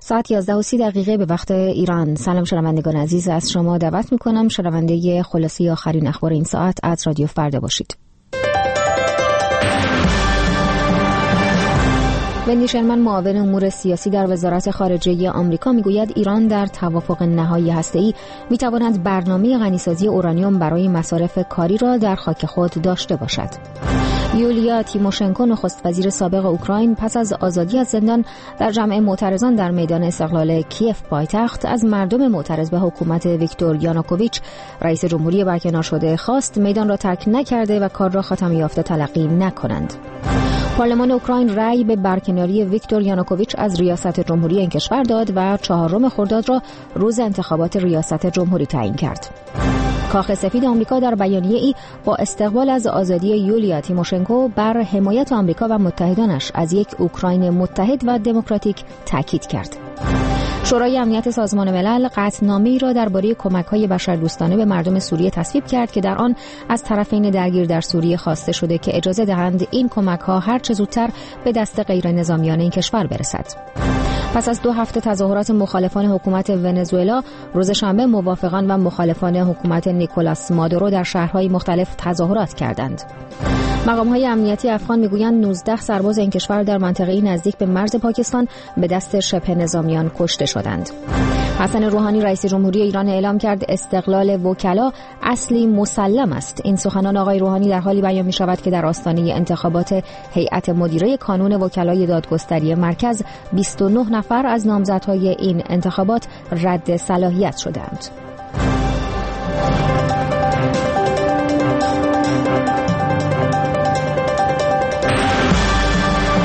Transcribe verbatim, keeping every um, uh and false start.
ساعت یازده و سی دقیقه به وقت ایران. سلام شنوندگان عزیز، از شما دعوت میکنم شنونده خلاصه آخرین اخبار این ساعت از رادیو فردا باشید. وندی شرمن، معاون امور سیاسی در وزارت خارجه آمریکا، میگوید ایران در توافق نهایی هسته‌ای میتواند برنامه غنیسازی اورانیوم برای مصارف کاری را در خاک خود داشته باشد. یولیا تیموشنکو، نخست وزیر سابق اوکراین، پس از آزادی از زندان در جمع معترضان در میدان استقلال کیف پایتخت از مردم معترض به حکومت ویکتور یانوکوویچ، رئیس جمهوری برکنار شده، خواست میدان را ترک نکرده و کار را خاتمه یافته تلقی نکنند. پارلمان اوکراین رأی به برکناری ویکتور یانوکوویچ از ریاست جمهوری این کشور داد و چهارم خرداد را روز انتخابات ریاست جمهوری تعیین کرد. کاخ سفید آمریکا در بیانیه‌ای با استقبال از آزادی یولیا تیموشنکو بر حمایت آمریکا و متحدانش از یک اوکراین متحد و دموکراتیک تاکید کرد. شورای امنیت سازمان ملل قطعنامه‌ای را درباره کمک‌های بشردوستانه به مردم سوریه تصویب کرد که در آن از طرفین درگیر در سوریه خواسته شده که اجازه دهند این کمک‌ها هر چه زودتر به دست غیر نظامیان این کشور برسد. پس از دو هفته تظاهرات مخالفان حکومت ونزوئلا، روز شنبه موافقان و مخالفان حکومت نیکولاس مادورو در شهرهای مختلف تظاهرات کردند. مقام‌های امنیتی افغان میگویند نوزده سرباز این کشور در منطقه‌ای نزدیک به مرز پاکستان به دست شبه نظامیان کشته شدند. حسن روحانی، رئیس جمهوری ایران، اعلام کرد استقلال وکلا اصلی مسلم است. این سخنان آقای روحانی در حالی بیان می‌شود که در آستانه انتخابات هیئت مدیره کانون وکلای دادگستری مرکز بیست و نه نفر از نامزدهای این انتخابات رد صلاحیت شدند.